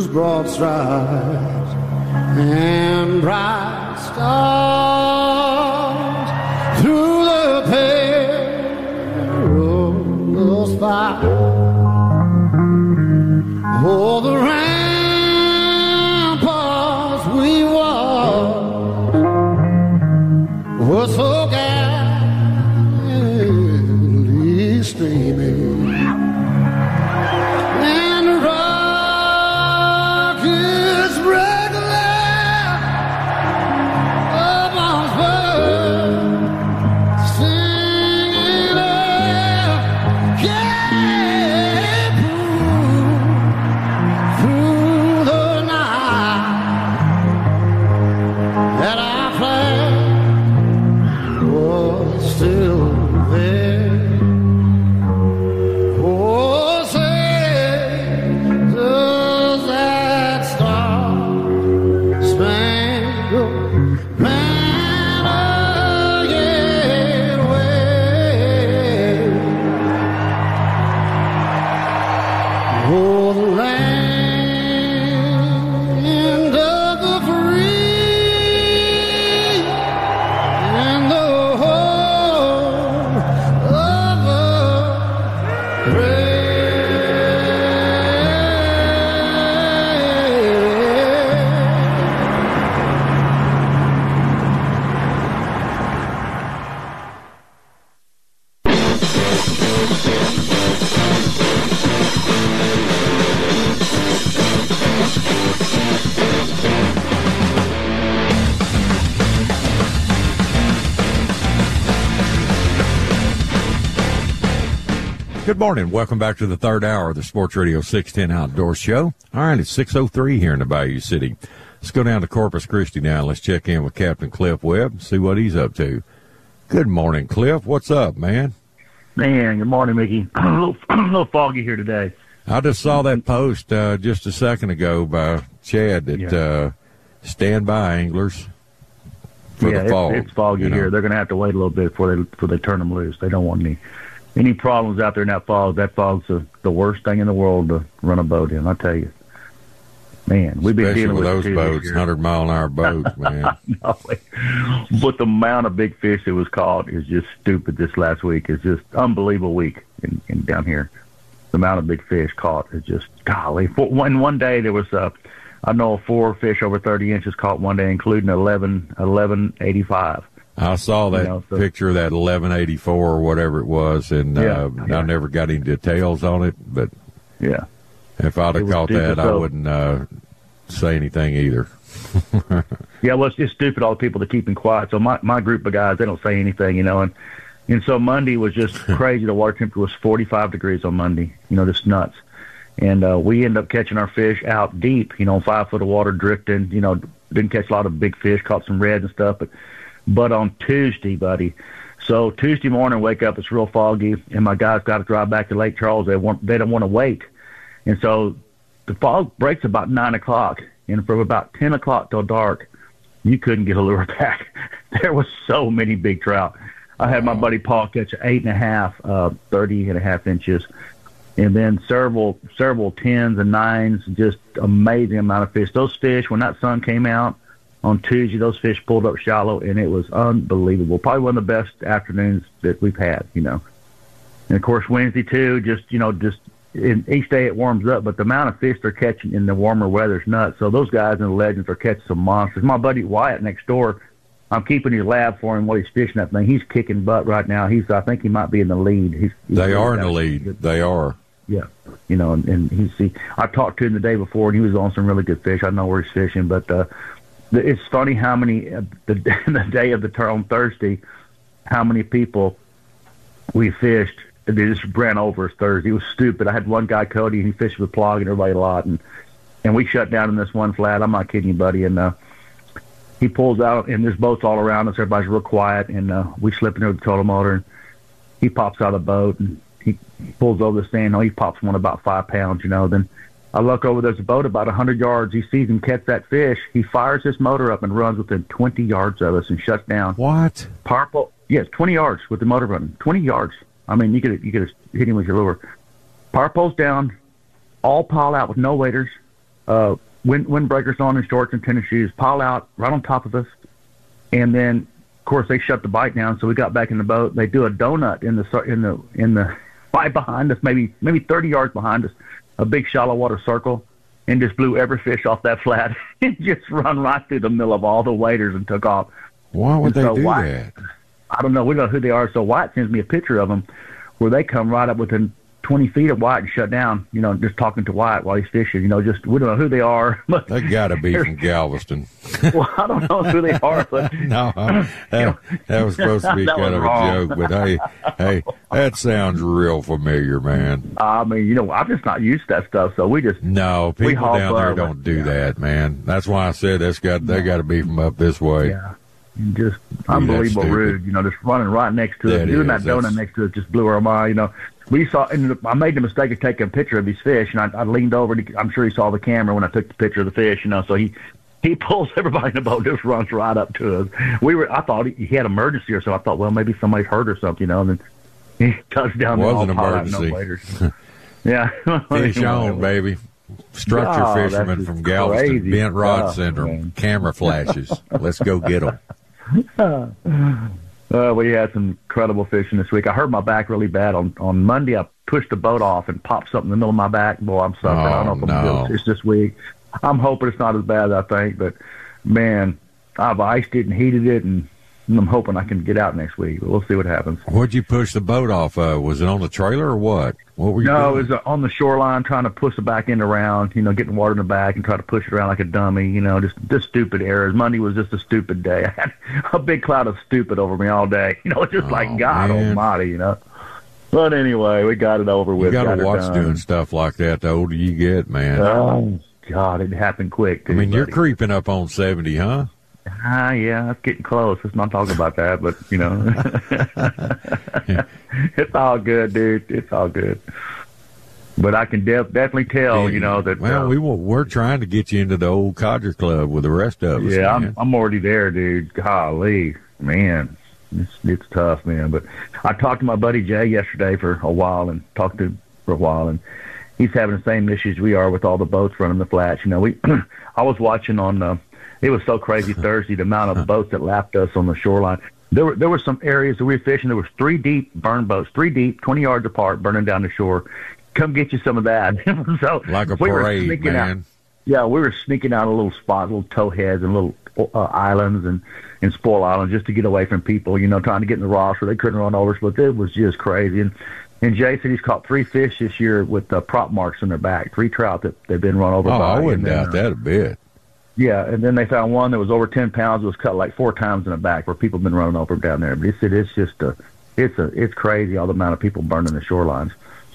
broad stripes and bright stars through the perilous fight. Oh, the ramparts we walked were so gallantly streaming. Good morning. Welcome back to the third hour of the Sports Radio 610 Outdoor Show. All right, it's 6:03 here in the Bayou City. Let's go down to Corpus Christi now and let's check in with Captain Cliff Webb, see what he's up to. Good morning, Cliff. What's up, man? Man, good morning, Mickey. a little foggy here today. I just saw that post just a second ago by Chad that stand by anglers for the fog. It's foggy here. They're going to have to wait a little bit before they turn them loose. They don't want any problems out there in that fog. That fog's the worst thing in the world to run a boat in, I tell you. Man, we've been dealing with those boats, 100-mile-an-hour boats, man. No, but the amount of big fish that was caught is just stupid this last week. It's just unbelievable week in down here. The amount of big fish caught is just, golly. One day there was, I know 4 fish over 30 inches caught one day, including 1185. I saw that picture of that 1184 or whatever it was, and I never got any details on it. But if I'd have caught that, I wouldn't say anything either. Well, it's just stupid, all the people that keeping quiet. So my group of guys, they don't say anything, and so Monday was just crazy. The water temperature was 45 degrees on Monday, just nuts. And we ended up catching our fish out deep, 5 foot of water drifting, didn't catch a lot of big fish, caught some reds and stuff, but on Tuesday, buddy. So Tuesday morning, wake up, it's real foggy, and my guys got to drive back to Lake Charles. They don't want to wait. And so the fog breaks about 9 o'clock, and from about 10 o'clock till dark, you couldn't get a lure back. There was so many big trout. I had my buddy Paul catch 8.5, 30.5 inches, and then several 10s and 9s, just amazing amount of fish. Those fish, when that sun came out on Tuesday, those fish pulled up shallow, and it was unbelievable. Probably one of the best afternoons that we've had, And, of course, Wednesday, too, just each day it warms up, but the amount of fish they're catching in the warmer weather is nuts. So those guys in the Legends are catching some monsters. My buddy Wyatt next door, I'm keeping his lab for him while he's fishing that thing. He's kicking butt right now. I think he might be in the lead. They are in the lead. They are. Yeah, and I talked to him the day before, and he was on some really good fish. I know where he's fishing, but it's funny how many the day of the turn on Thursday, how many people we fished. They just ran over us Thursday. It was stupid. I had one guy, Cody, and he fished with Plog and everybody a lot, and we shut down in this one flat. I'm not kidding you, buddy. And he pulls out, and there's boats all around us. Everybody's real quiet, and we slip in there with the total motor, and he pops out of the boat, and he pulls over the stand. He pops one about 5 pounds, Then I look over, there's a boat about 100 yards. He sees him catch that fish. He fires his motor up and runs within 20 yards of us and shuts down. What? Powerful. Yes, 20 yards with the motor running. 20 yards. I mean, you could hit him with your lure. Power pole's down, all pile out with no waders, windbreakers on and shorts and tennis shoes, pile out right on top of us. And then, of course, they shut the bite down. So we got back in the boat. They do a donut in the right behind us, maybe 30 yards behind us, a big shallow water circle, and just blew every fish off that flat and just run right through the middle of all the waders and took off. Why would they do that? I don't know. We don't know who they are. So White sends me a picture of them where they come right up within 20 feet of White and shut down, just talking to White while he's fishing. Just we don't know who they are. But they got to be from Galveston. Well, I don't know who they are. But, no, that was supposed to be kind of a joke. But, hey, that sounds real familiar, man. I mean, I'm just not used to that stuff. So we just... No, people down there don't do that, man. That's why I said they got to be from up this way. Yeah. Just unbelievable rude, just running right next to us, doing that donut next to us just blew our mind, We saw, and I made the mistake of taking a picture of his fish, and I leaned over, and I'm sure he saw the camera when I took the picture of the fish, so he pulls everybody in the boat, just runs right up to us. I thought he had emergency or so. I thought, well, maybe somebody's hurt or something, and then he touched down. Wasn't an emergency. Yeah. Fish on, baby. Structure fishermen from Galveston, bent rod syndrome, man. Camera flashes. Let's go get them. We had some incredible fishing this week. I hurt my back really bad. On Monday, I pushed the boat off and popped something in the middle of my back. Boy, I'm suffering. I don't know if I'm good. It's this week. I'm hoping it's not as bad as I think, but, man, I've iced it and heated it, and I'm hoping I can get out next week. But we'll see what happens. What'd you push the boat off of? Was it on the trailer or what? What were you doing? It was on the shoreline, trying to push the back end around, getting water in the back and try to push it around like a dummy, just stupid errors. Monday was just a stupid day. I had a big cloud of stupid over me all day. Just like God almighty, But anyway, we got it over with. You got to watch doing stuff like that the older you get, man. Oh, God, it happened quick, too, you're creeping up on 70, huh? Yeah, it's getting close. Let's not talk about that, but, it's all good, dude. It's all good. But I can definitely tell, that... Well, we're trying to get you into the old Codger Club with the rest of us. Yeah, I'm already there, dude. Golly, man. It's tough, man. But I talked to my buddy Jay yesterday for a while and he's having the same issues we are with all the boats running the flats. I was watching on... it was so crazy Thursday, the amount of boats that lapped us on the shoreline. There were some areas that we were fishing. There was 3 deep burn boats, 3 deep, 20 yards apart, burning down the shore. Come get you some of that. So like a parade, man. Out. Yeah, we were sneaking out of little spots, little towheads and little islands and spoil islands just to get away from people, trying to get in the rocks where they couldn't run over us. But it was just crazy. And Jay said he's caught 3 fish this year with prop marks on their back, 3 trout that they've been run over by. I wouldn't doubt that a bit. Yeah, and then they found one that was over 10 pounds. It was cut like 4 times in the back where people have been running over down there. But he said it's just it's crazy all the amount of people burning the shorelines.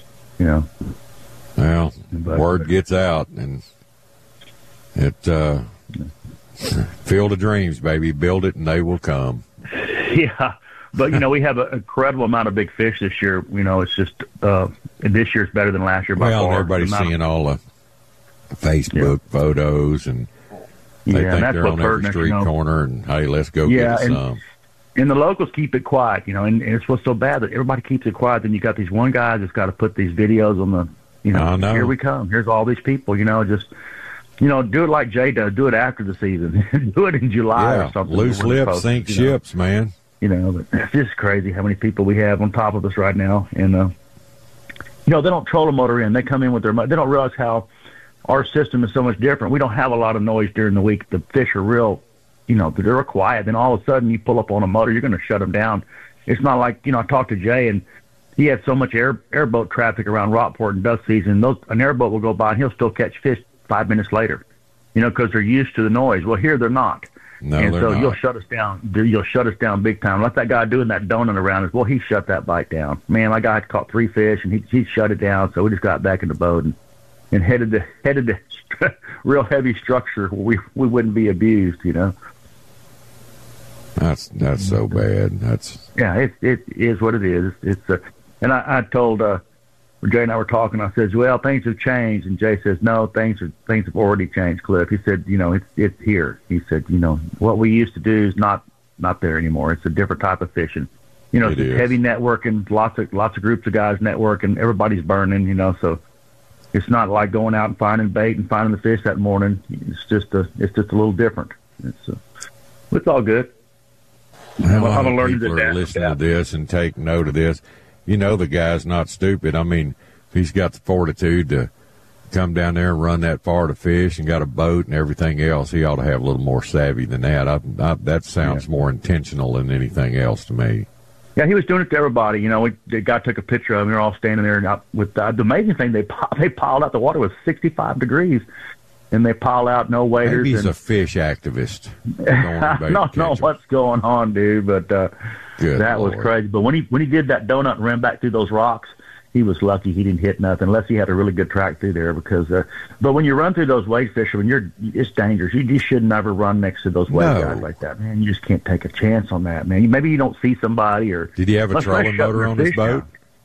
Well, word gets out, and it Field of Dreams, baby. Build it, and they will come. Yeah, but we have an incredible amount of big fish this year. It's just this year's better than last year by far. Well, everybody's seeing all the Facebook photos and. They think they're on every street corner, and, hey, let's go get some. And the locals keep it quiet, and it's what's so bad that everybody keeps it quiet. Then you got these one guy that's got to put these videos on the, I know. Here we come. Here's all these people, just, do it like Jay does. Do it after the season. Do it in July or something. Loose lips sink ships, man. But it's just crazy how many people we have on top of us right now. And, they don't troll a motor in. They come in with their money. They don't realize how our system is so much different. We don't have a lot of noise during the week. The fish are real, they're quiet. Then all of a sudden you pull up on a motor, you're going to shut them down. It's not like, I talked to Jay, and he had so much airboat traffic around Rockport and duck season. An airboat will go by, and he'll still catch fish 5 minutes later, because they're used to the noise. Well, here they're not. No, and so not. You'll shut us down. You'll shut us down big time. Like that guy doing that donut around us. Well, he shut that bite down. Man, my guy caught 3 fish, and he shut it down, so we just got back in the boat and headed to real heavy structure where we wouldn't be abused, That's so bad. It is what it is. And I told Jay and I were talking. I said, well, things have changed, and Jay says, no, things have already changed, Cliff. He said, it's here. He said, what we used to do is not there anymore. It's a different type of fishing. It's heavy networking, lots of groups of guys networking. Everybody's burning, so. it's not like going out and finding bait and finding the fish that morning. It's just a little different. It's all good. Well, I'm people learning to are adapt. listening to this and take note of this. You know, the guy's not stupid. I mean, if he's got the fortitude to come down there and run that far to fish and got a boat and everything else, he ought to have a little more savvy than that. That sounds more intentional than anything else to me. Yeah, he was doing it to everybody. You know, the guy took a picture of him. We were all standing there, and with the amazing thing, they piled out. The water was 65 degrees, and they piled out no waders. Maybe he's a fish activist. I don't know what's going on, dude, but that was crazy. But when he did that donut and ran back through those rocks, he was lucky he didn't hit nothing, unless he had a really good track through there. Because, but when you run through those wade fishermen, it's dangerous. You should never run next to those wade guys like that, man. You just can't take a chance on that, man. Maybe you don't see somebody, or did he have a trolling motor on his boat?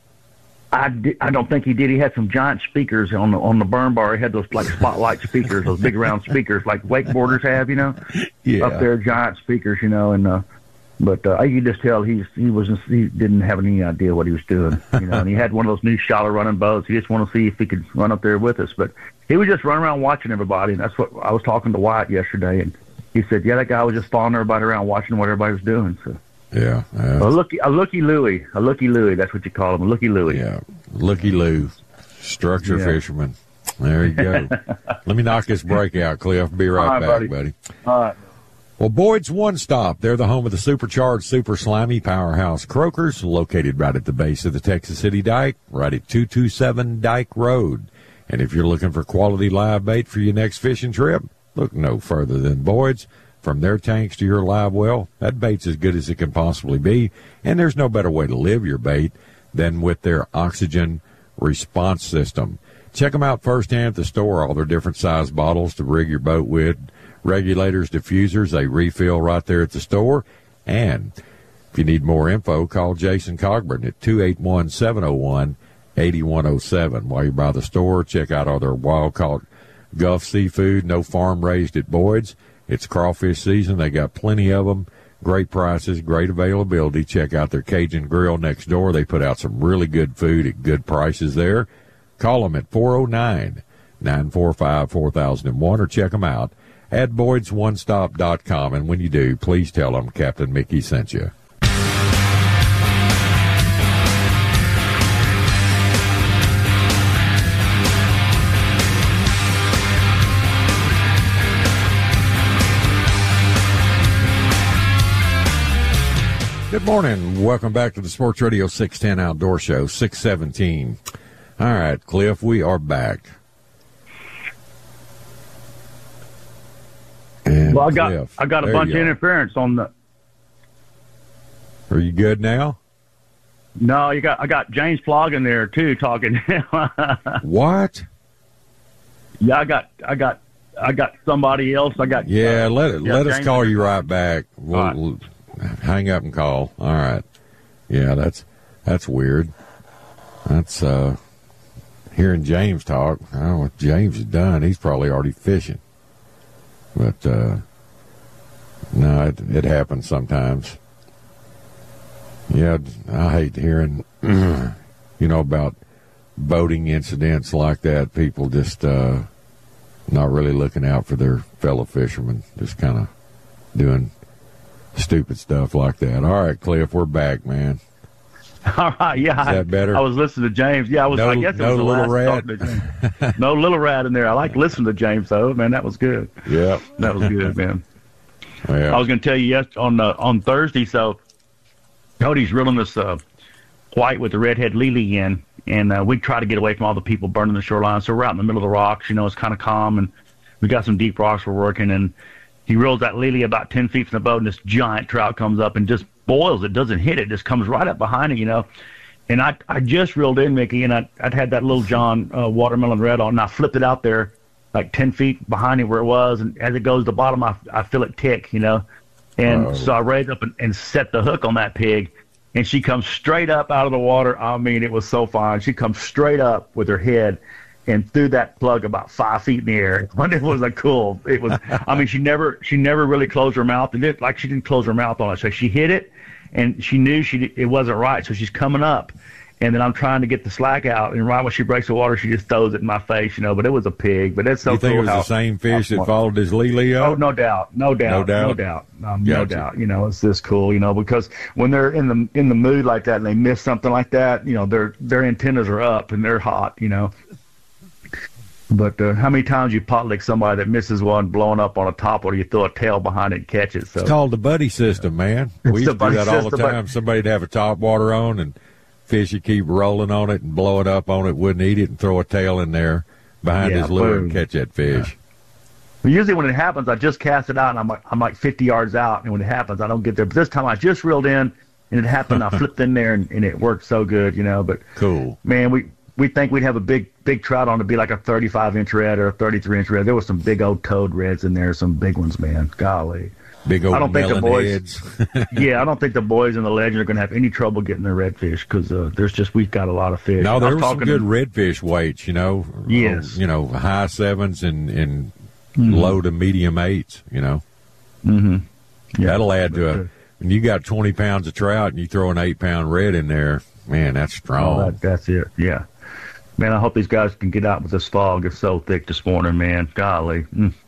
I don't think he did. He had some giant speakers on the burn bar. He had those like spotlight speakers, those big round speakers like wakeboarders have, you know, up there, giant speakers, you know, and. But I could just tell he didn't have any idea what he was doing, you know. And he had one of those new shallow running boats. He just wanted to see if he could run up there with us. But he was just running around watching everybody, and that's what I was talking to Wyatt yesterday, and he said, yeah, that guy was just following everybody around, watching what everybody was doing. So yeah, a looky Louie, that's what you call him, a looky Louie. Yeah, looky Lou, structure fisherman. There you go. Let me knock this break out, Cliff. Be right back, buddy. All right. Well, Boyd's One Stop, they're the home of the supercharged, super slimy powerhouse croakers, located right at the base of the Texas City Dike, right at 227 Dike Road. And if you're looking for quality live bait for your next fishing trip, look no further than Boyd's. From their tanks to your live well, that bait's as good as it can possibly be, and there's no better way to live your bait than with their oxygen response system. Check them out firsthand at the store, all their different size bottles to rig your boat with. Regulators, diffusers, they refill right there at the store. And if you need more info, call Jason Cogburn at 281-701-8107. While you're by the store, check out all their wild-caught Gulf seafood, no farm-raised at Boyd's. It's crawfish season. They got plenty of them. Great prices, great availability. Check out their Cajun Grill next door. They put out some really good food at good prices there. Call them at 409-945-4001 or check them out at BoydsOneStop.com. And when you do, please tell them Captain Mickey sent you. Good morning. Welcome back to the Sports Radio 610 Outdoor Show, 617. All right, Cliff, we are back. And well, Cliff, I got a bunch of interference on the. Are you good now? No, I got James Plog in there too talking. What? Yeah, I got somebody else. Let us call you right back. We'll hang up and call. All right. Yeah, that's weird. That's hearing James talk. I don't know what James has done. He's probably already fishing. But no, it happens sometimes. Yeah, I hate hearing about boating incidents like that. People just not really looking out for their fellow fishermen, just kind of doing stupid stuff like that. All right, Cliff, we're back, man. All right, yeah. Is that better? I was listening to James. Yeah, I guess it was the little last rat. No little rat in there. I like listening to James though, man. That was good. Yeah, that was good, man. Yeah. I was going to tell you on Thursday. So Cody's reeling this white with the redhead lily again, and we try to get away from all the people burning the shoreline. So we're out in the middle of the rocks. It's kind of calm, and we got some deep rocks we're working. And he reels that lily about 10 feet from the boat, and this giant trout comes up and just boils. It doesn't hit it, just comes right up behind it, And I just reeled in, Mickey, and I'd had that little John watermelon red on, and I flipped it out there like 10 feet behind it where it was, and as it goes to the bottom, I feel it tick, And so I raised up and set the hook on that pig, and she comes straight up out of the water. I mean, it was so fine. She comes straight up with her head and threw that plug about 5 feet in the air. It was it was, I mean, she never really closed her mouth. She didn't close her mouth on it. So she hit it, and she knew it wasn't right. So she's coming up, And then I'm trying to get the slack out, and right when she breaks the water, she just throws it in my face, But it was a pig. But it's so you think cool it was the same fish that followed his Lily up? Oh, no doubt. No doubt. It's this cool, because when they're in the mood like that and they miss something like that, their antennas are up and they're hot, But how many times you pot lick somebody that misses one blowing up on a top, or you throw a tail behind it and catch it? So it's called the buddy system, man. We used to do that all the time. Somebody'd have a top water on and fish would keep rolling on it and blow it up on it, wouldn't eat it, and throw a tail in there behind his lure and catch that fish. Yeah. Well, usually when it happens, I just cast it out and I'm like 50 yards out, and when it happens, I don't get there. But this time I just reeled in, and it happened. I flipped in there, and it worked so good, But cool, man, we think we'd have a big trout on to be like a 35-inch red or a 33-inch red. There was some big old toad reds in there, some big ones, man. Golly. Big old melon heads. Yeah, I don't think the boys in the Legend are going to have any trouble getting their redfish because we've got a lot of fish. No, there were some good redfish weights, Yes. High 7s and low to medium 8s, Mm-hmm. Yeah, that'll add to when you got 20 pounds of trout and you throw an 8-pound red in there, man, that's strong. Oh, that's it, yeah. Man, I hope these guys can get out with this fog. It's so thick this morning, man. Golly.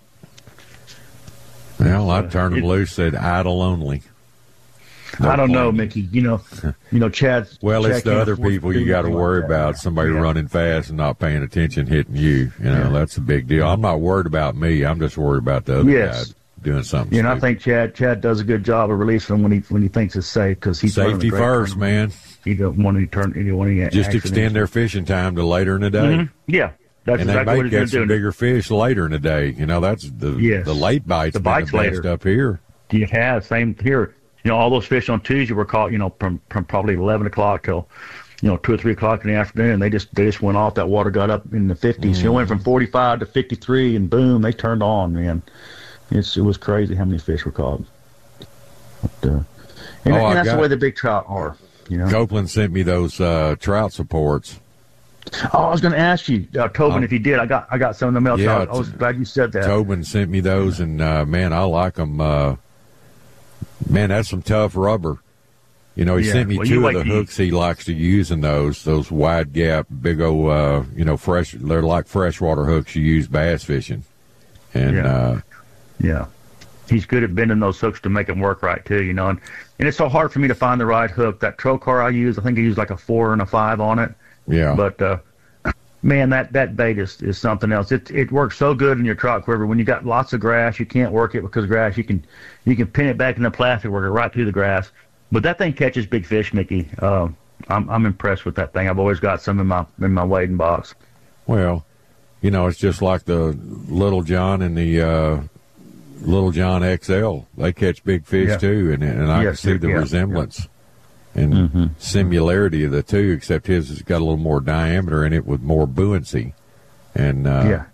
Well, I turned them loose, said idle only. I don't know, Mickey. Chad. Well, it's Chad the other people you got to worry about. Somebody running fast and not paying attention, hitting you. That's a big deal. I'm not worried about me. I'm just worried about the other guy doing something. And I think Chad does a good job of releasing them when he thinks it's safe, because he's safety first, man. He don't want to turn anyone. Just extend their fishing time to later in the day. Mm-hmm. Yeah. That's and exactly what he's catch some doing. bigger fish later in the day. That's the late bites. The bites the best later up here. It has. Same here. All those fish on Tuesday were caught. From probably 11 o'clock till 2 or 3 o'clock in the afternoon. They just went off. That water got up in the 50s. It went from 45 to 53, and boom, they turned on. Man, it was crazy how many fish were caught. But, and that's the way the big trout are. Copeland sent me those trout supports. Oh, I was going to ask you, Tobin, if you did. I got some of them else. Yeah, I was glad you said that. Tobin sent me those, and man, I like them. Man, that's some tough rubber. He sent me two of the hooks he likes to use in those wide gap, big old, fresh. They're like freshwater hooks you use bass fishing. And yeah, he's good at bending those hooks to make them work right too. And it's so hard for me to find the right hook. That Trocar I use, I think I use like a 4 and a 5 on it. Yeah. But man, that bait is something else. It works so good in your trout quiver. When you got lots of grass, you can't work it because grass. You can pin it back in the plastic, work it right through the grass. But that thing catches big fish, Mickey. I'm impressed with that thing. I've always got some in my wading box. Well, it's just like the Little John and the Little John XL. They catch big fish too, and I can see the resemblance. Yeah. And similarity of the two, except his has got a little more diameter in it with more buoyancy. And that's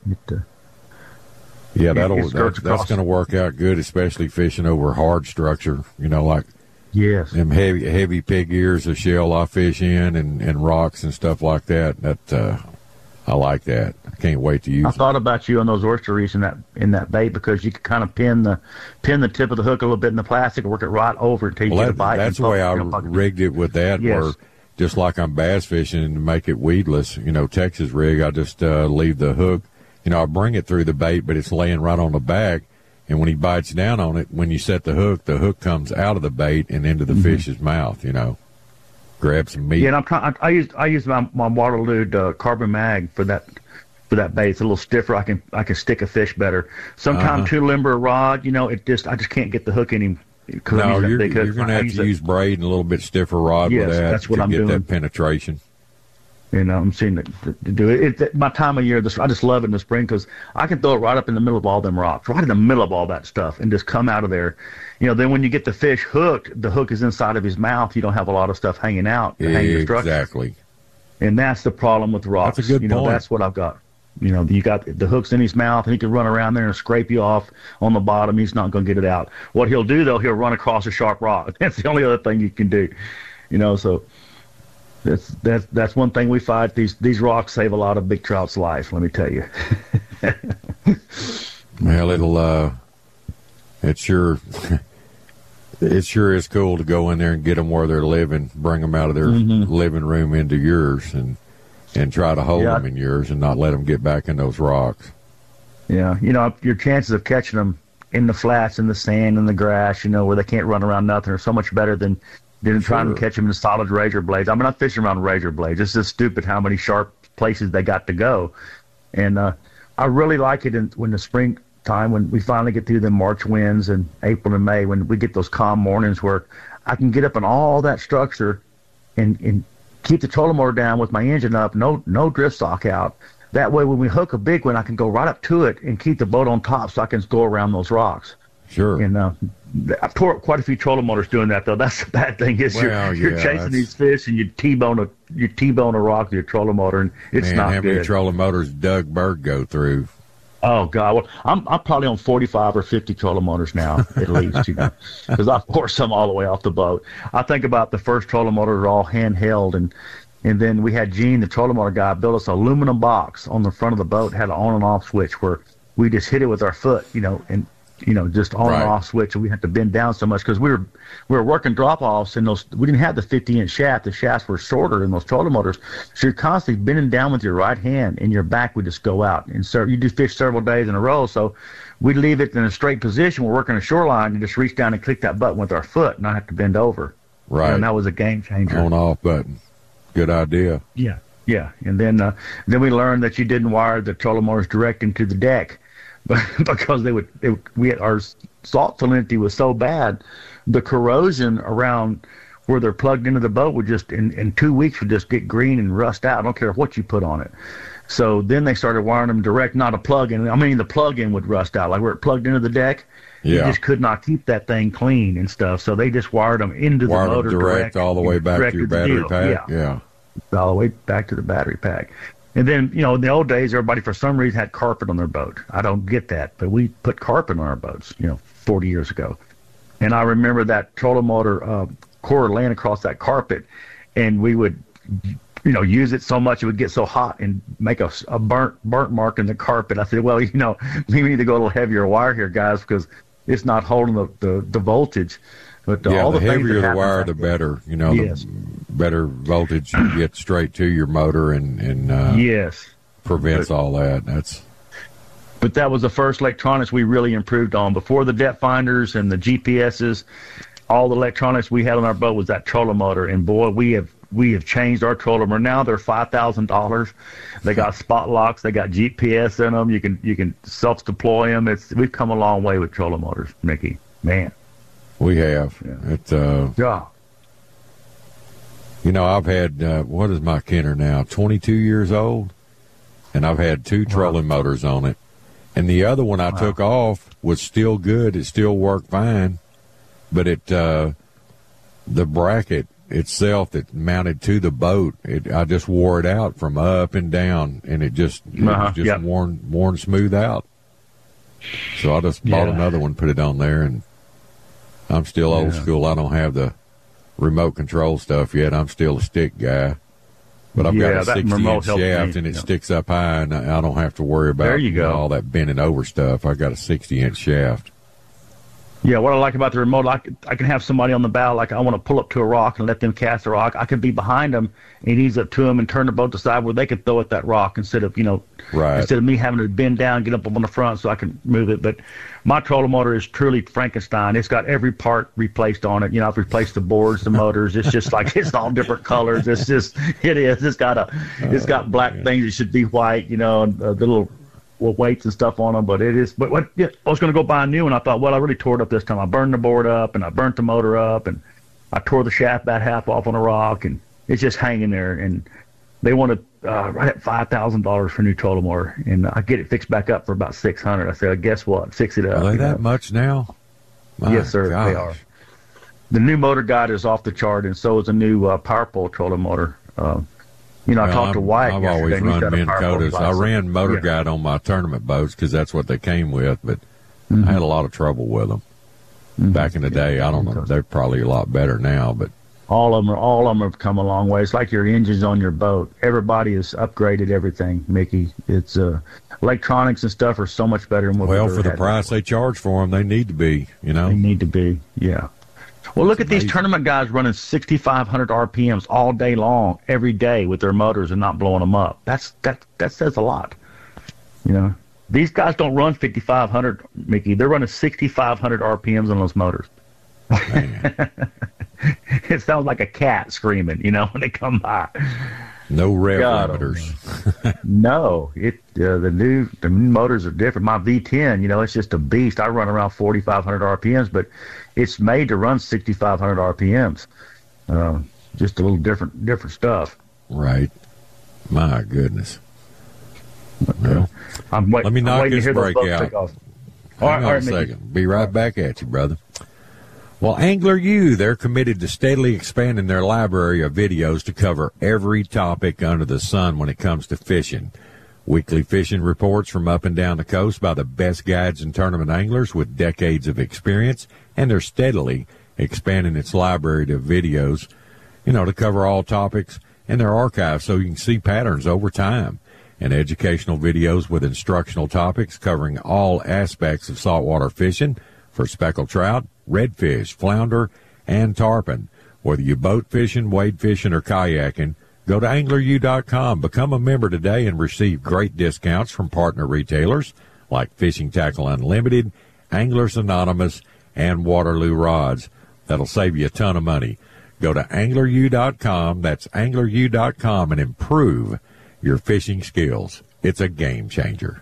going to work out good, especially fishing over hard structure. Like them heavy pig ears of shell I fish in, and rocks and stuff like that. That I like that. I can't wait to use. I thought about you on those oyster reefs in that bait, because you could kind of pin the tip of the hook a little bit in the plastic and work it right over until you get a bite. That's the way I rigged it with that. Yes. Where just like I'm bass fishing and make it weedless, Texas rig, I just leave the hook. I bring it through the bait, but it's laying right on the back. And when he bites down on it, when you set the hook comes out of the bait and into the fish's mouth. Grab some meat. Yeah, and I use my Waterloo Carbon Mag for that bait. It's a little stiffer. I can stick a fish better. Sometimes too limber a rod, I just can't get the hook in him. No, you're going to have to use braid and a little bit stiffer rod with that. That's what I'm doing. That penetration. I'm seeing it to do it. It's my time of year. I just love it in the spring because I can throw it right up in the middle of all them rocks, right in the middle of all that stuff, and just come out of there. Then when you get the fish hooked, the hook is inside of his mouth. You don't have a lot of stuff hanging out to hang your structure. Exactly. And that's the problem with rocks. That's a good point. That's what I've got. You got the hooks in his mouth, and he can run around there and scrape you off on the bottom. He's not going to get it out. What he'll do, though, he'll run across a sharp rock. That's the only other thing you can do. So that's one thing we find. These rocks save a lot of big trout's life, let me tell you. Well, it's sure It sure is cool to go in there and get them where they're living, bring them out of their living room into yours, and try to hold them in yours and not let them get back in those rocks. Yeah, your chances of catching them in the flats, in the sand, in the grass, where they can't run around nothing, are so much better than trying to catch them in solid razor blades. I'm not fishing around razor blades. It's just stupid how many sharp places they got to go. And I really like it when the springtime, when we finally get through the March winds and April and May, when we get those calm mornings where I can get up in all that structure and keep the trolling motor down with my engine up, no drift sock out. That way, when we hook a big one, I can go right up to it and keep the boat on top so I can go around those rocks. Sure. And I've tore up quite a few trolling motors doing that, though. That's the bad thing is you're chasing these fish and you T-bone a rock with your trolling motor, and it's not good. How many trolling motors Doug Berg go through? Oh God! Well, I'm probably on 45 or 50 trolling motors now, at least, because I forced some all the way off the boat. I think about the first trolling motors are all handheld, and then we had Gene, the trolling motor guy, built us an aluminum box on the front of the boat, had an on and off switch where we just hit it with our foot, and just on and off switch, and we had to bend down so much because we were working drop offs, and we didn't have the 50-inch shaft. The shafts were shorter in those trolling motors, so you're constantly bending down with your right hand, and your back would just go out. And so you do fish several days in a row, so we'd leave it in a straight position. We're working a shoreline and just reach down and click that button with our foot, and not have to bend over. Right, and that was a game changer. On off button, good idea. Yeah, and then we learned that you didn't wire the trolling motors direct into the deck. Because our salt salinity was so bad, the corrosion around where they're plugged into the boat would just in 2 weeks would just get green and rust out. I don't care what you put on it. So then they started wiring them direct, not a plug-in. I mean, the plug-in would rust out, like where it plugged into the deck. You just could not keep that thing clean and stuff. So they just wired them into the motor direct all the way back to your battery pack. Yeah, all the way back to the battery pack. And then, in the old days, everybody for some reason had carpet on their boat. I don't get that, but we put carpet on our boats, 40 years ago. And I remember that trolling motor cord laying across that carpet, and we would, use it so much it would get so hot and make a burnt mark in the carpet. I said, well, we need to go a little heavier wire here, guys, because it's not holding the voltage. But all the heavier the wire, the better. Yes. The better voltage you get straight to your motor, and prevents all that. But that was the first electronics we really improved on. Before the depth finders and the GPSs, all the electronics we had on our boat was that trolling motor. And boy, we have changed our trolling motor. Now they're $5,000. They got spot locks. They got GPS in them. You can self-deploy them. We've come a long way with trolling motors, Mickey. Man. We have. Yeah. I've had, what is my Kenner now, 22 years old? And I've had 2 trolling motors on it. And the other one I took off was still good. It still worked fine. But the bracket itself that mounted to the boat, I just wore it out from up and down, and it was just worn smooth out. So I just bought another one, put it on there, and I'm still old school. I don't have the remote control stuff yet. I'm still a stick guy. But I've got a 60-inch shaft, and it sticks up high, and I don't have to worry about all that bending over stuff. I got a 60-inch shaft. Yeah, what I like about the remote, I can have somebody on the bow, like I want to pull up to a rock and let them cast a rock. I can be behind them and ease up to them and turn the boat to the side where they could throw at that rock instead of me having to bend down, get up on the front so I can move it. But my trolling motor is truly Frankenstein. It's got every part replaced on it. I've replaced the boards, the motors. It's just like it's all different colors. It's got black things that should be white. And the little weights and stuff on them, but it is. But I was going to go buy a new one. I thought, well, I really tore it up this time. I burned the board up, and I burnt the motor up, and I tore the shaft about half off on a rock, and it's just hanging there. And they wanted right at $5,000 for a new trolling motor, and I get it fixed back up for about $600. I said, guess what? Fix it up. Are they that much now? Yes, sir. Gosh. They are. The new motor guide is off the chart, and so is a new Power Pole trolling motor. I talked to Wyatt. I've always run Minn Kotas. I ran Motor Guide on my tournament boats because that's what they came with, but I had a lot of trouble with them back in the day. I don't know. They're probably a lot better now, but all of them have come a long way. It's like your engines on your boat. Everybody has upgraded everything, Mickey. It's electronics and stuff are so much better than what. Well, for the price they charge for them, they need to be. They need to be. Yeah. Well, look at these tournament guys running 6,500 RPMs all day long, every day with their motors and not blowing them up. That says a lot. You know, these guys don't run 5,500, Mickey. They're running 6,500 RPMs on those motors. It sounds like a cat screaming, you know, when they come by. No rev limiters. No, the new motors are different. My V10, you know, it's just a beast. I run around 4,500 RPMs, but it's made to run 6,500 RPMs. Just a little different stuff. Right. My goodness. Well, let me knock this break out. Hang on a second. Be right back at you, brother. Well, Angler U, they're committed to steadily expanding their library of videos to cover every topic under the sun when it comes to fishing. Weekly fishing reports from up and down the coast by the best guides and tournament anglers with decades of experience, and they're steadily expanding its library of videos, you know, to cover all topics in their archive so you can see patterns over time. And educational videos with instructional topics covering all aspects of saltwater fishing for speckled trout, redfish, flounder, and tarpon. Whether you boat fishing, wade fishing, or kayaking, go to angleru.com. Become a member today and receive great discounts from partner retailers like Fishing Tackle Unlimited, Anglers Anonymous, and Waterloo Rods. That'll save you a ton of money. Go to angleru.com. That's angleru.com and improve your fishing skills. It's a game changer.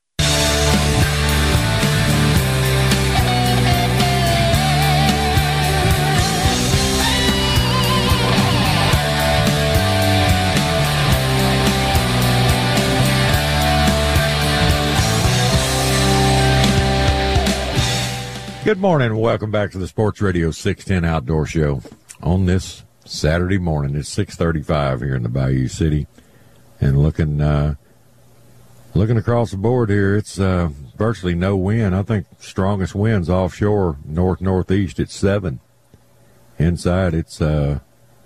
Good morning and welcome back to the Sports Radio 610 Outdoor Show on this Saturday morning. It's 6:35 here in the Bayou City, and looking across the board here, it's virtually no wind. I think strongest winds offshore, northeast at 7. Inside it's 2,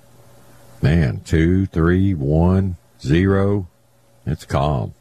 3, 1, 0. It's calm.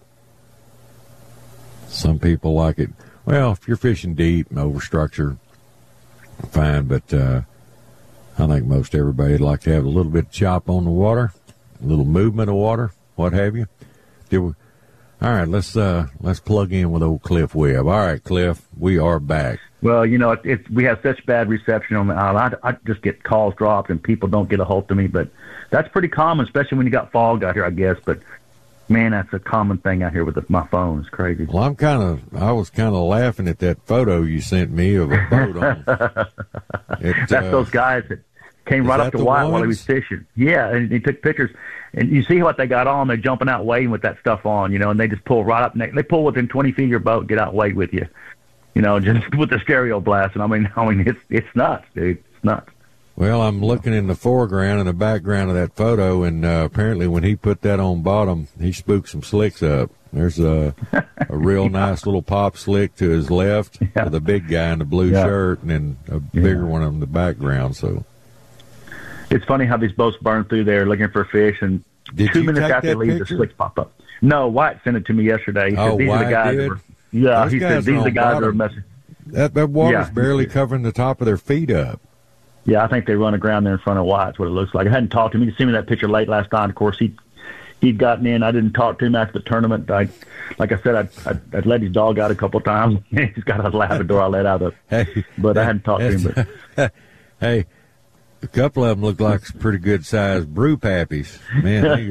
Some people like it. Well, if you're fishing deep and over structure, fine, but I think most everybody would like to have a little bit of chop on the water, a little movement of water, what have you. All right, let's plug in with old Cliff Webb. All right, Cliff, we are back. Well, you know, we have such bad reception on the island. I just get calls dropped and people don't get a hold of me, but that's pretty common, especially when you got fog out here, I guess, but man, that's a common thing out here with my phone. It's crazy. Well, I was kind of laughing at that photo you sent me of a boat on. That's those guys that came right up to Wyatt while he was fishing. Yeah, and he took pictures. And you see what they got on. They're jumping out wading with that stuff on, you know, and they just pull right up. They pull within 20 feet of your boat, get out wade with you, you know, just with the stereo blast. And I mean, it's nuts, dude. It's nuts. Well, I'm looking in the foreground and the background of that photo, and apparently when he put that on bottom, he spooked some slicks up. There's a real nice little pop slick to his left with a big guy in the blue shirt, and then a bigger one in the background. So it's funny how these boats burn through there looking for fish, and 2 minutes after they leave, the slicks pop up. No, White sent it to me yesterday. He said, these are the guys did? He said, these are the guys that are messing. That water's barely covering the top of their feet up. Yeah, I think they run aground there in front of Wyatt's, what it looks like. I hadn't talked to him. He sent me that picture late last night. Of course, he'd gotten in. I didn't talk to him after the tournament. Like I said, I'd let his dog out a couple of times. He's got a Labrador I let out of. But I hadn't talked to him. But. Hey, a couple of them look like some pretty good-sized brew pappies. Man,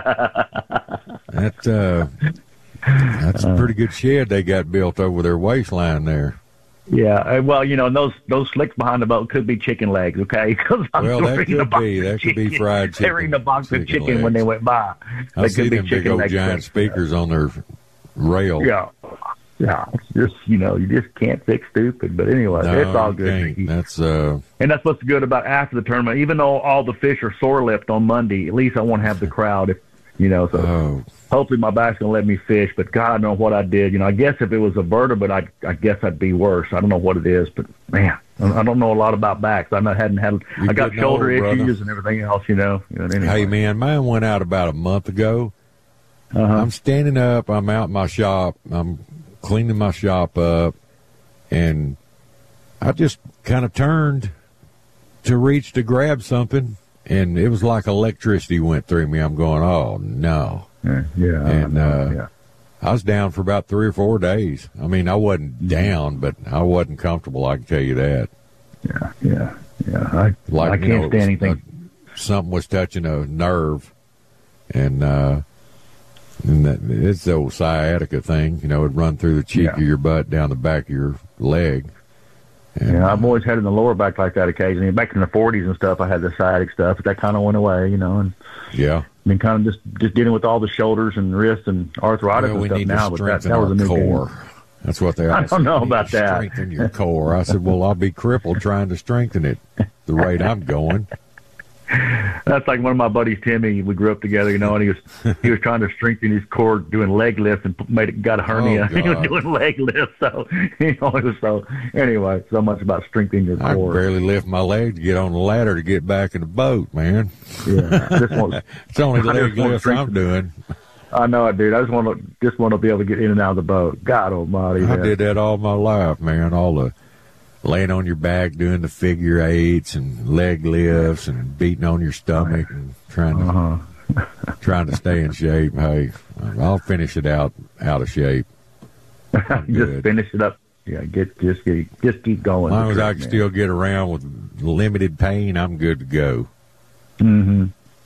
that's a pretty good shed they got built over their waistline there. Yeah, well, you know, those slicks behind the boat could be chicken legs, okay? Well, that could be. That could be fried chicken. They were in the box of chicken when they went by. I see them big old giant speakers on their rail. Yeah. It's just, you know, you just can't fix stupid. But anyway, it's all good. And that's what's good about after the tournament. Even though all the fish are sore lipped on Monday, at least I won't have the crowd. You know, so hopefully my back's going to let me fish. But, God, I don't know what I did. You know, I guess if it was a vertebra, I guess I'd be worse. I don't know what it is. But, man, I don't know a lot about backs. I got shoulder issues and everything else, you know. Anyway. Hey, man, mine went out about a month ago. I'm standing up. I'm out in my shop. I'm cleaning my shop up. And I just kind of turned to reach to grab something, and it was like electricity went through me. I'm going, oh, no. Yeah. And I was down for about 3 or 4 days. I mean, I wasn't down, but I wasn't comfortable, I can tell you that. Yeah. I can't stand anything. Something was touching a nerve, and it's the old sciatica thing. It'd run through the cheek of your butt, down the back of your leg. And, I've always had it in the lower back like that occasionally. Back in the 40s and stuff, I had the sciatic stuff, but that kind of went away, and been kind of just dealing with all the shoulders and wrists and arthritis and stuff now. But that was a new core. That's what they. I don't know about that. Strengthen your core. I said, well, I'll be crippled trying to strengthen it the rate I'm going. That's like one of my buddies, Timmy. We grew up together, and he was trying to strengthen his core doing leg lifts and got a hernia. He was doing leg lifts, so anyway, so much about strengthening your core. I can barely lift my leg to get on the ladder to get back in the boat, man. Yeah, it's only leg lifts I'm doing. I know it, dude. I just want to be able to get in and out of the boat. God Almighty! I did that all my life, man. All the laying on your back, doing the figure eights and leg lifts and beating on your stomach and trying to stay in shape. Hey, I'll finish it out of shape. Just finish it up. Yeah, just keep going. As long as I can still get around with limited pain, I'm good to go. Mm-hmm.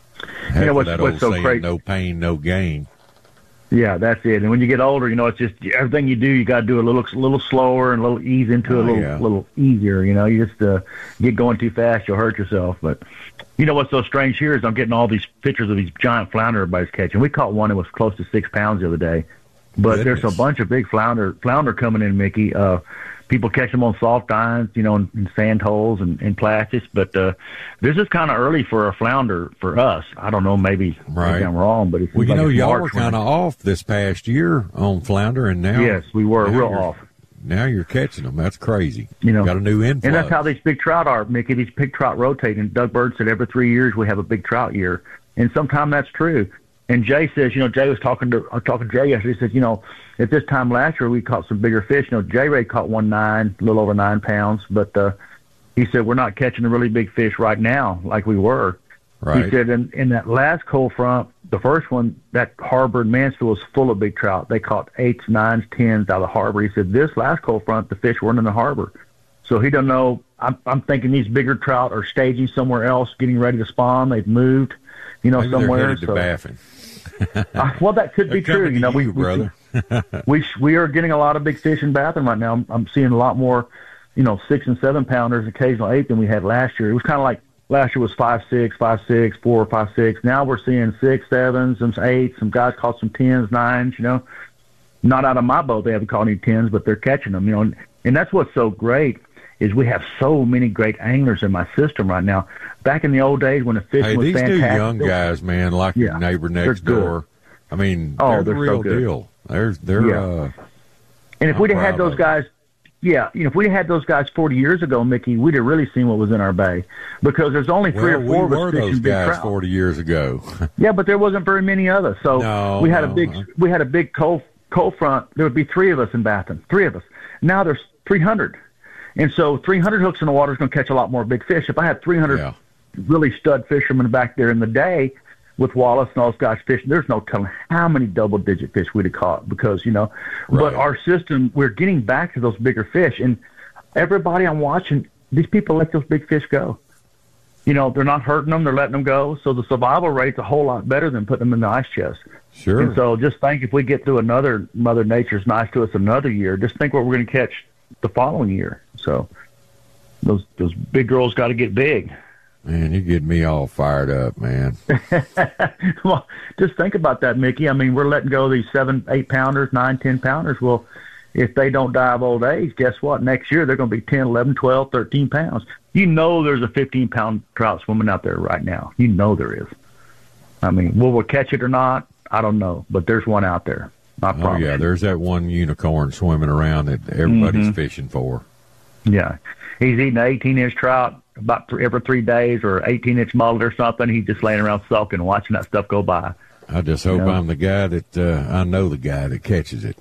What's so great? No pain, no gain. Yeah, that's it. And when you get older, it's just everything you do, you got to do a little slower and a little ease into it, a little easier. You just get going too fast, you'll hurt yourself. But what's so strange here is I'm getting all these pictures of these giant flounder everybody's catching. We caught one that was close to 6 pounds the other day. But there's a bunch of big flounder coming in, Mickey. People catch them on soft dines, in sand holes and plastics. But this is kind of early for a flounder for us. I don't know, maybe I'm wrong, but y'all were kind of off this past year on flounder, and now yes, we were real off. Now you're catching them. That's crazy. Got a new influx. And that's how these big trout are, Mickey. These big trout rotate. And Doug Bird said every 3 years we have a big trout year, and sometimes that's true. And Jay says, Jay was talking to Jay yesterday. He said, at this time last year we caught some bigger fish. Jay Ray caught a little over 9 pounds, but he said we're not catching a really big fish right now like we were. Right. He said in that last cold front, the first one, that harbor in Mansfield was full of big trout. They caught 8s, 9s, 10s out of the harbor. He said this last cold front, the fish weren't in the harbor. So he don't know. I'm thinking these bigger trout are staging somewhere else, getting ready to spawn. They've moved, Maybe somewhere. They're headed to Baffin. Well, that could be true. Brother. we are getting a lot of big fish in Baffin right now. I'm seeing a lot more, 6 and 7 pounders, occasional 8 than we had last year. It was kind of like last year was 5.6, 5.6, 4, 5.6. Now we're seeing 6, 7s, some 8s. Some guys caught some 10s, 9s. Not out of my boat. They haven't caught any 10s, but they're catching them. And that's what's so great is we have so many great anglers in my system right now. Back in the old days when the fishing was fantastic. These new young guys, man, like your neighbor next door. I mean, they're the real deal. They're and if we'd have had those guys, if we had those guys 40 years ago, Mickey, we'd have really seen what was in our bay, because there's only 3 or 4 of us fishing big trout. 40 years ago. Yeah, but there wasn't very many of us. So we had a big cold front. There would be 3 of us in Baffin, 3 of us. Now there's 300. And so 300 hooks in the water is going to catch a lot more big fish. If I had 300 really stud fishermen back there in the day with Wallace and all those guys fishing, there's no telling how many double-digit fish we'd have caught because, But our system, we're getting back to those bigger fish. And everybody I'm watching, these people let those big fish go. They're not hurting them. They're letting them go. So the survival rate's a whole lot better than putting them in the ice chest. Sure. And so just think if we get through another Mother Nature's nice to us another year, just think what we're going to catch the following year. So those big girls got to get big. Man, you get me all fired up, man. Well, just think about that, Mickey. I mean, we're letting go of these 7, 8 pounders, 9, 10 pounders. Well, if they don't die of old age, guess what? Next year they're going to be 10, 11, 12, 13 pounds. There's a 15-pound trout swimming out there right now. There is. I mean, will we catch it or not? I don't know, but there's one out there. I promise. Oh, yeah, there's that one unicorn swimming around that everybody's fishing for. Yeah. He's eating an 18-inch trout about every 3 days, or 18-inch mullet or something. He's just laying around sulking, watching that stuff go by. I just hope I'm the guy that I know the guy that catches it.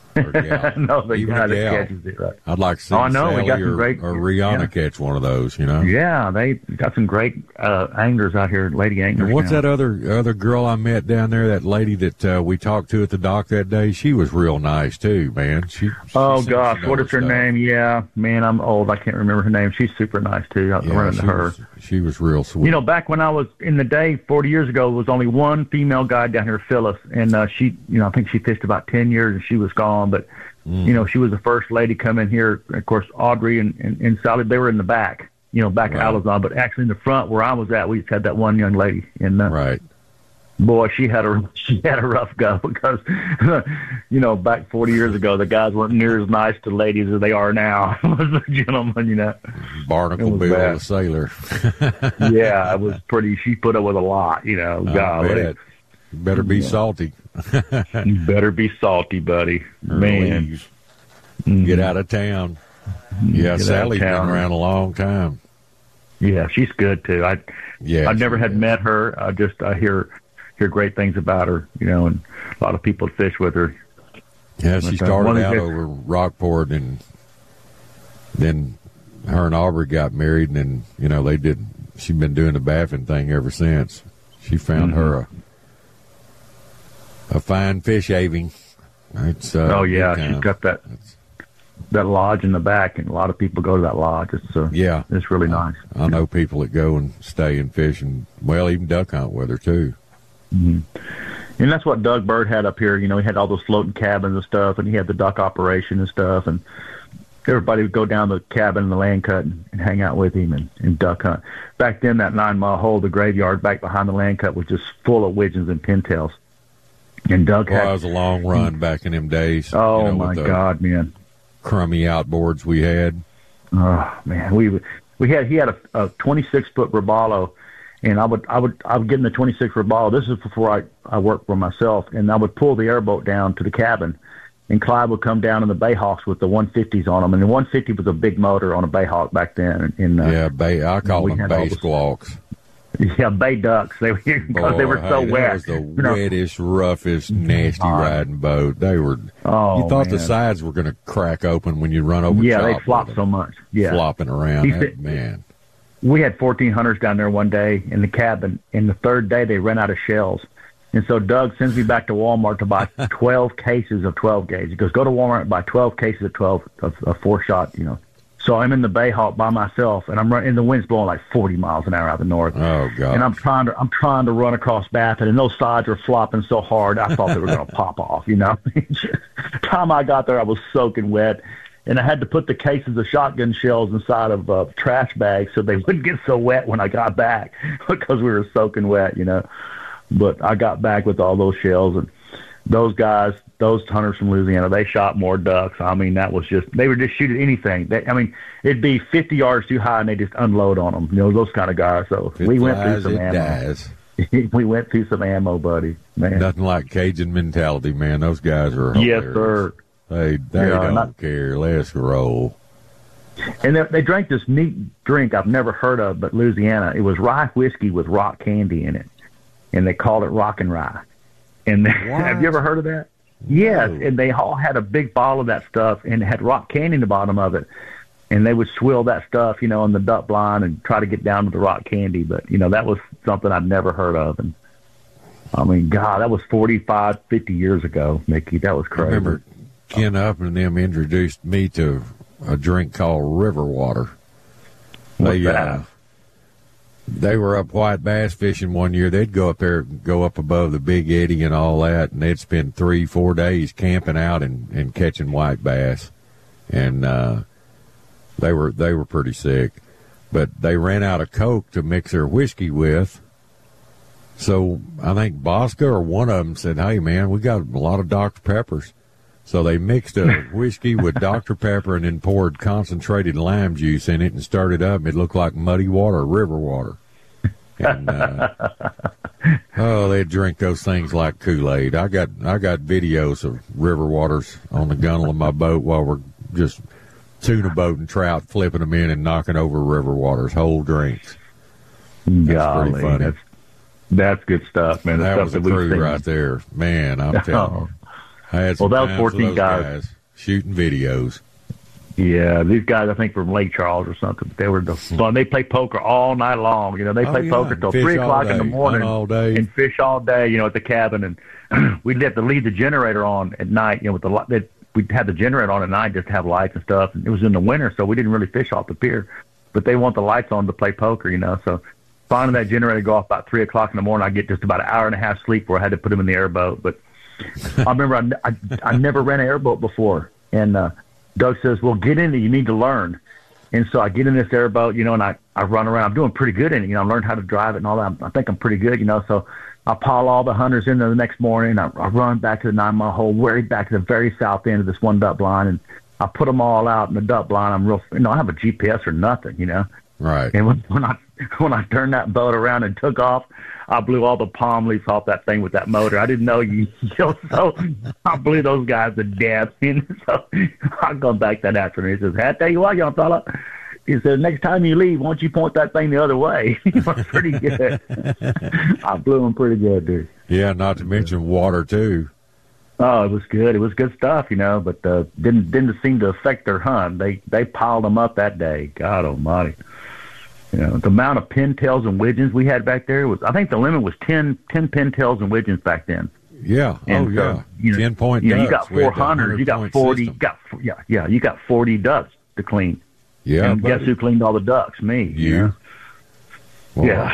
Or gal. No, the Even guy a that gal. catches it, right? I'd like to see Oh, I know, we Sally got some or great- Rihanna yeah. catch one of those, you know? Yeah, they got some great anglers out here, lady anglers. And what's now. that other girl I met down there, that lady that we talked to at the dock that day? She was real nice, too, man. She Oh, seems to gosh, know what is her stuff. name? Yeah, man, I'm old. I can't remember her name. She's super nice, too. I Yeah, run into her. she was real sweet. You know, back when I was in the day, 40 years ago, there was only one female guide down here, Phyllis, and she, I think she fished about 10 years and she was gone, but, she was the first lady come in here. Of course, Audrey and Sally, they were in the back, back Right. at Alazon, but actually in the front where I was at, we just had that one young lady, and Right. boy, she had a rough go because, back 40 years ago, the guys weren't near as nice to ladies as they are now. The gentlemen, Barnacle It was Bill bad. the sailor. Yeah, it was pretty. She put up with a lot, I golly. bet. You better be salty. You better be salty, buddy. Or Man. leave. Get out of town. Yeah, Get out of Sally's been town. around a long time. Yeah, she's good too. Yeah, I never she had is. met her. I hear great things about her, and a lot of people fish with her. Yeah, she But, started one of out the- over Rockport, and then her and Aubrey got married, and then she's been doing the Baffin thing ever since. She found her a fine fish having. It's Oh yeah, big she's time. got that lodge in the back, and a lot of people go to that lodge. Yeah, It's really nice. I know people that go and stay and fish, and even duck hunt with her too. And that's what Doug Bird had up here. He had all those floating cabins and stuff, and he had the duck operation and stuff, and everybody would go down the cabin in the land cut and hang out with him and duck hunt. Back then, that 9-mile hole, the graveyard back behind the land cut, was just full of widgeons and pintails. And Doug Well, it had, was a long run back in them days. oh my with the God, man. crummy outboards we had. Oh man, he had a 26-foot robalo, and I would get in the 26 robalo. This is before I worked for myself, and I would pull the airboat down to the cabin, and Clyde would come down in the Bayhawks with the 150s on them, and the 150 was a big motor on a Bayhawk back then. And I call we them had all bay the- squawks. yeah, bay ducks. They because they were Boy, so hey, wet. That was the wettest, roughest, nasty God. riding boat. They were. Oh, you thought the man. sides were going to crack open when you run over. Yeah, chop they flop with so them, much. Yeah, flopping around. He That, said- man. we had 14 hunters down there one day in the cabin, and the third day they ran out of shells. And so Doug sends me back to Walmart to buy 12 cases of 12 gauge. He goes, go to Walmart and buy 12 cases of 12 of 4-shot, So I'm in the Bayhawk by myself, and I'm running, and the wind's blowing like 40 miles an hour out of the north. Oh God. And I'm trying to run across Baffin, and those sides were flopping so hard I thought they were going to pop off. Time I got there, I was soaking wet, and I had to put the cases of shotgun shells inside of trash bags so they wouldn't get so wet when I got back because we were soaking wet. But I got back with all those shells, and those guys, those hunters from Louisiana, they shot more ducks. I mean, that was they would just shoot at anything. It'd be 50 yards too high, and they just unload on them. Those kind of guys. So If it we went flies, through some it ammo. dies. We went through some ammo, buddy. Man. Nothing like Cajun mentality, man. Those guys are Yes, hilarious. sir. They Yeah, don't care. Let's roll. And they drank this neat drink I've never heard of, but Louisiana. It was rye whiskey with rock candy in it, and they called it rock and rye. And have you ever heard of that? Yes, No. and they all had a big bottle of that stuff, and it had rock candy in the bottom of it. And they would swill that stuff, in the duck blind and try to get down to the rock candy. But, that was something I'd never heard of. And, I mean, God, that was 45, 50 years ago, Mickey. That was I crazy. remember Ken Up and them introduced me to a drink called river water. What's that? They were up white bass fishing one year. They'd go up there, go up above the Big Eddy and all that, and they'd spend 3-4 days camping out and catching white bass. And they were pretty sick. But they ran out of Coke to mix their whiskey with. So I think Bosca or one of them said, hey, man, we got a lot of Dr. Peppers. So they mixed a whiskey with Dr. Pepper and then poured concentrated lime juice in it and stirred it up. It looked like muddy water, river water. And they'd drink those things like Kool-Aid. I got videos of river waters on the gunnel of my boat while we're just tuna boating trout, flipping them in and knocking over river waters, whole drinks. Golly, pretty funny. That's good stuff, man. The That stuff was a we've crew seen. right there. Man, I'm telling you. I had Well, some that was times 14 with those guys. shooting videos. Yeah, these guys, I think, from Lake Charles or something. They were the fun. They play poker all night long. You know, they play poker till Fish 3 all o'clock in the day, morning hunt all day. and fish all day. You know, at the cabin, and we'd have to leave the generator on at night. You know, with the we'd have the generator on at night just to have lights and stuff. And it was in the winter, so we didn't really fish off the pier. But they want the lights on to play poker. You know, so finding that generator go off about 3 o'clock in the morning, I get just about an hour and a half sleep where I had to put them in the airboat. But I remember I never ran an airboat before, and Doug says, well, get in it. You need to learn. And so I get in this airboat, you know, and I run around. I'm doing pretty good in it. You know, I learned how to drive it and all that. I think I'm pretty good, you know. So I pile all the hunters in there the next morning. I run back to the 9 Mile hole, way back to the very south end of this one duck blind. And I put them all out in the duck blind. I'm real, you know, I have a GPS or nothing, you know. Right. And when I turned that boat around and took off, I blew all the palm leaves off that thing with that motor. I didn't know you know, so I blew those guys to death. And so I come back that afternoon. He says, hey, I tell you what, young fella. He said, next time you leave, why don't you point that thing the other way? It was pretty good. I blew them pretty good, dude. Yeah, not to mention water, too. Oh, it was good. It was good stuff, you know, but didn't seem to affect their hunt. They piled them up that day. God almighty. You know, the amount of pintails and widgeons we had back there was, I think the limit was 10 pintails and widgeons back then. Yeah. And yeah. so, you know, 10 point you ducks. know, you got 4 hunters, you got 40, you got 40 ducks to clean. Yeah. And guess who cleaned all the ducks? Me. You. know? Well, Yeah.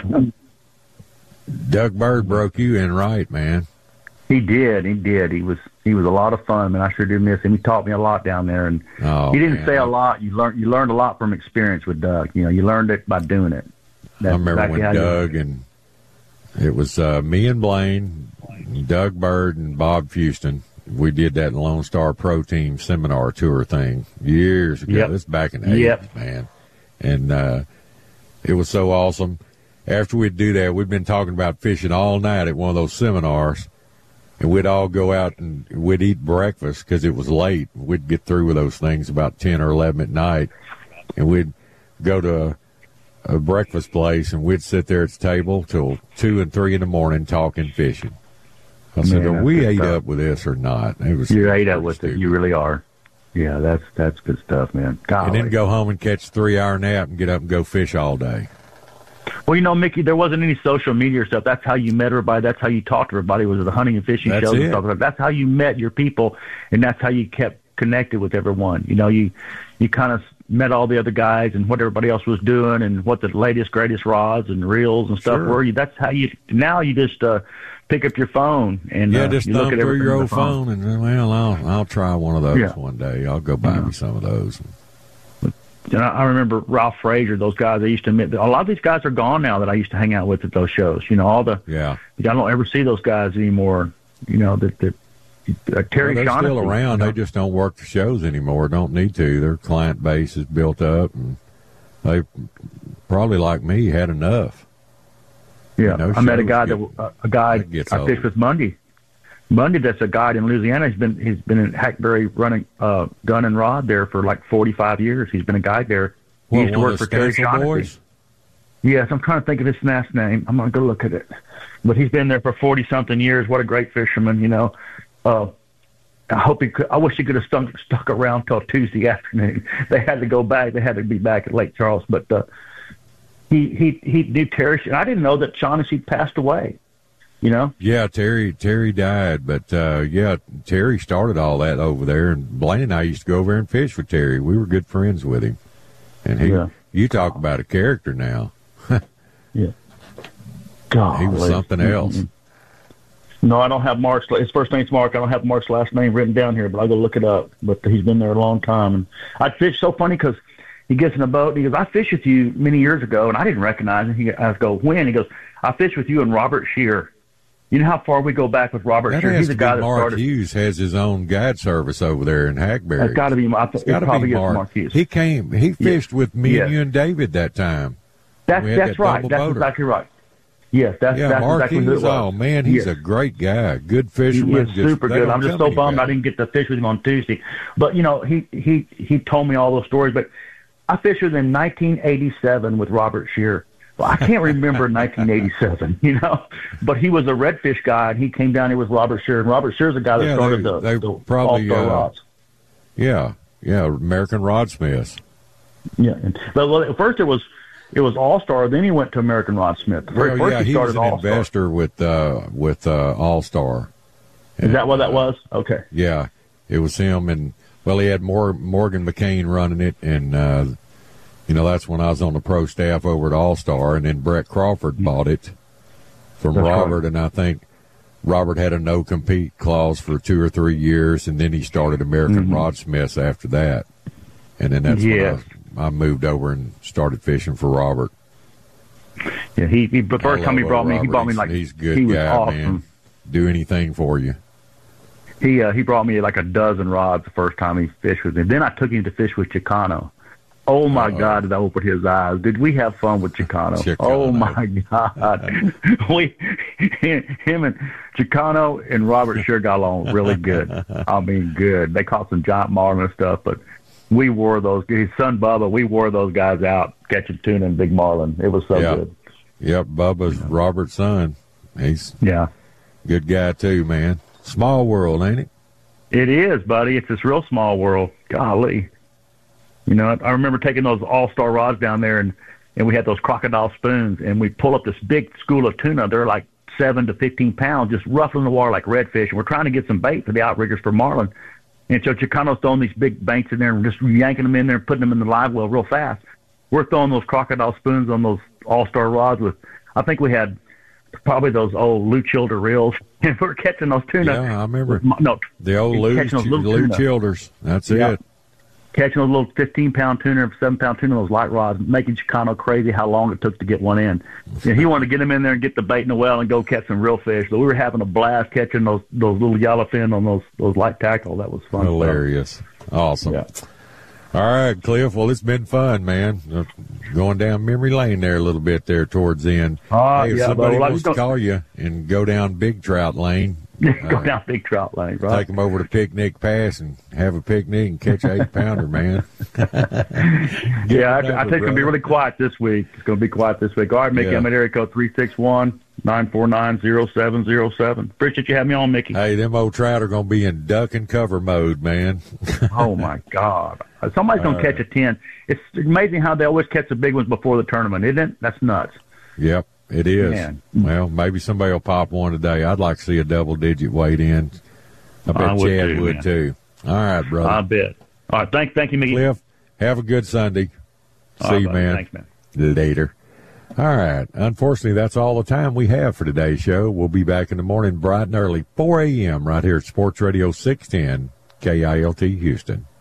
Doug Bird broke you in right, man. He did. He was a lot of fun, man. I sure did miss him. He taught me a lot down there, and he didn't say a lot. You learned a lot from experience with Doug. You know, you learned it by doing it. I remember when Doug and it was me and Blaine, Doug Bird, and Bob Houston. We did that Lone Star Pro Team seminar tour thing years ago. Yep. It's back in the 80s, man. And it was so awesome. After we'd do that, we'd been talking about fishing all night at one of those seminars. And we'd all go out and we'd eat breakfast because it was late. We'd get through with those things about 10 or 11 at night. And we'd go to a breakfast place and we'd sit there at the table till 2 and 3 in the morning talking fishing. I said, are we ate up with this or not? It was you ate up with stupid. it. You really are. Yeah, that's good stuff, man. Golly. And then go home and catch a 3-hour nap and get up and go fish all day. Well, you know, Mickey, there wasn't any social media or stuff. That's how you met everybody. That's how you talked to everybody. Was at the hunting and fishing That's shows it. and stuff like that. That's how you met your people, and that's how you kept connected with everyone. You know, you kind of met all the other guys and what everybody else was doing and what the latest, greatest rods and reels and stuff Sure. were. That's how you. Now you just pick up your phone and Just you look thumb at through everything your on the old phone and well, I'll try one of those Yeah. one day. I'll go buy me some of those. And I remember Ralph Frazier, those guys I used to meet. A lot of these guys are gone now that I used to hang out with at those shows. You know, I don't ever see those guys anymore. You know, Terry they're Shaughnessy, still around. you know? They just don't work the shows anymore. Don't need to. Their client base is built up, and they probably like me had enough. Yeah, You know, I met a shows guy I gets fished old. with Monday. Monday, that's a guide in Louisiana. He's been in Hackberry running gun and rod there for like 45 years. He's been a guide there. He used to work for Terry Shaughnessy. Boys? Yes, I'm trying to think of his last name. I'm going to go look at it. But he's been there for 40-something years. What a great fisherman, you know. I wish he could have stuck around till Tuesday afternoon. They had to go back. They had to be back at Lake Charles. But he knew Terry. And I didn't know that Shaughnessy passed away, you know. Yeah, Terry died. But, Terry started all that over there. And Blaine and I used to go over there and fish with Terry. We were good friends with him. And you talk about a character now. Yeah. God, he was something else. No, I don't have Mark's. His first name's Mark. I don't have Mark's last name written down here, but I'll go look it up. But he's been there a long time. And I fish so funny because he gets in a boat and he goes, I fished with you many years ago, and I didn't recognize him. I go, when? He goes, I fished with you and Robert Shear. You know how far we go back with Robert That Shear? has He's to the guy be that Mark started. Hughes has his own guide service over there in Hackberry. It's got to be. It's got to probably be is Mark. Hughes. He fished with me and you and David that time. That's that right. double That's boater. exactly right. Yes, that's Mark exactly Hughes. who it was. Oh man, he's Yes. a great guy, good He fisherman. is super good. I'm just so bummed I didn't get to fish with him on Tuesday. But you know, he told me all those stories. But I fished with him in 1987 with Robert Shear. Well, I can't remember 1987, you know, but he was a redfish guy, and he came down here with Robert Shear. And Robert Shear's the guy that started the probably All-Star rods. Yeah, American Rodsmiths. Yeah, but at first it was All-Star. Then he went to American Rodsmith. He was an investor with All-Star. Is that what that was? Okay. Yeah, it was him, and he had Morgan McCain running it, and that's when I was on the pro staff over at All-Star, and then Brett Crawford bought it from Robert, and I think Robert had a no-compete clause for 2 or 3 years, and then he started American Rodsmiths after that, and then that's when I moved over and started fishing for Robert. Yeah, the first time he brought me like he's a good he was guy, awesome. man. Do anything for you. He brought me like a dozen rods the first time he fished with me. Then I took him to fish with Chicano. Oh my God, did I open his eyes? Did we have fun with Chicano? Oh my God, him and Chicano and Robert sure got along really good. I mean, good. They caught some giant marlin and stuff, but we wore those. His son Bubba, we wore those guys out catching tuna and big marlin. It was so good. Yep, Bubba's Robert's son. He's a good guy too, man. Small world, ain't it? It is, buddy. It's this real small world. Golly. You know, I remember taking those All-Star rods down there, and we had those crocodile spoons, and we pull up this big school of tuna. They're like 7 to 15 pounds, just ruffling the water like redfish. And we're trying to get some bait for the outriggers for marlin. And so Chicano's throwing these big banks in there and just yanking them in there and putting them in the live well real fast. We're throwing those crocodile spoons on those All-Star rods with, I think we had probably those old Lou Childer reels, and we're catching those tuna. Yeah, I remember. The old Lou Childers. That's it. Catching those little 15-pound tuna, 7-pound tuna, those light rods, making Chicano crazy how long it took to get one in. And he wanted to get them in there and get the bait in the well and go catch some real fish. So we were having a blast catching those little yellowfin on those light tackle. That was fun. Hilarious. Awesome. Yeah. All right, Cliff. Well, it's been fun, man. Going down memory lane there a little bit there towards the end. If somebody wants to call you and go down Big Trout Lane, go down Big Trout Lane, right? Take them over to Picnic Pass and have a picnic and catch an 8-pounder, man. I think it's going to be really quiet this week. It's going to be quiet this week. All right, Mickey, I'm at area code 361-949-0707. Appreciate you having me on, Mickey. Hey, them old trout are going to be in duck and cover mode, man. Oh, my God. Somebody's going to catch a 10. It's amazing how they always catch the big ones before the tournament, isn't it? That's nuts. Yep. It is. Man. Well, maybe somebody will pop one today. I'd like to see a double-digit weight in. I bet Chad would too. All right, brother. I bet. All right, thank you, Mickey. Cliff, have a good Sunday. See you, man. Thanks, man. Later. All right. Unfortunately, that's all the time we have for today's show. We'll be back in the morning bright and early, 4 a.m. right here at Sports Radio 610 KILT Houston.